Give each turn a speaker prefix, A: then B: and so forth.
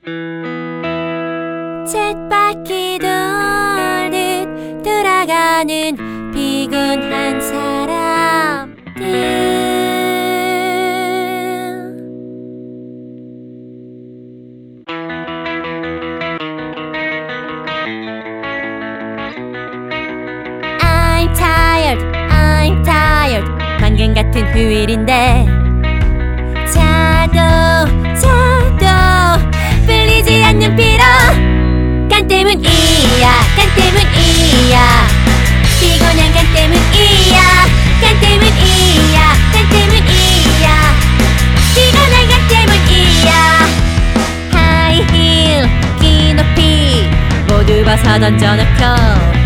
A: 쳇바퀴 돌듯 돌아가는 피곤한 사람들. I'm tired 방금 같은 휴일인데 자도 풀리지 않는 피로 간 때문이야 피곤한 간 때문이야 피곤한 간 때문이야 하이힐 긴 높이 모두 벗어 던져놓고